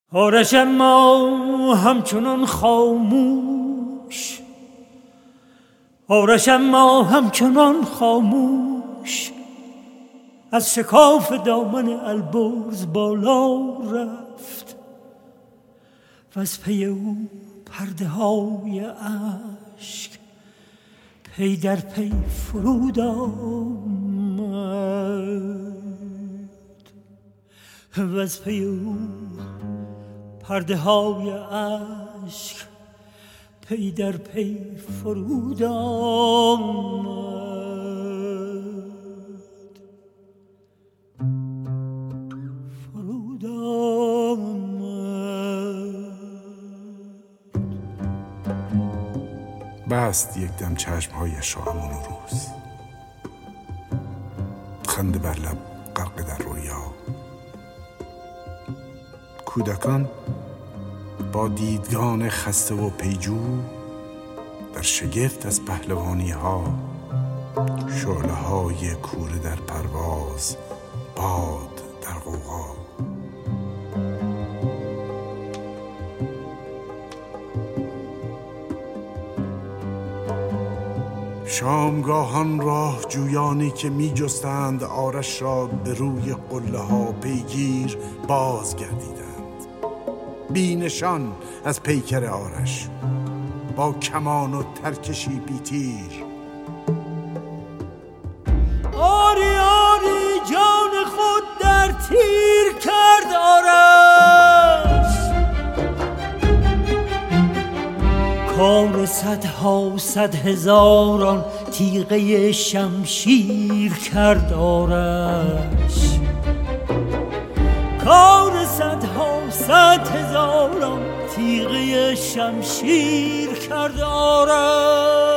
آرش اما همچنان خاموش، آرش اما همچنان خاموش، از شکاف دامن البرز بالا رفت و از پی او پرده های عشق پی در پی فرود آمد و از پی او پرده های عشق پی در پی فرود آمد. فرود آمد. بست یک دم چشمهایش را امون و روز، خنده بر لب غرق در رویا. کودکان با دیدگان خسته و پیجو در شگفت از پهلوانی ها، شعله های کوره در پرواز، باد در غوغا. شامگاهان راه جویانی که می جستند آرش را به روی قله ها پیگیر باز گردیدند، بی نشان از پیکر آرش، با کمان و ترکشی بی تیر. آری آری جان خود در تیر کرد آرش، کار صدها صد هزاران تیغه شمشیر کرد آرش، کار صدها صد هزاران تیغه شمشیر کرد آرش.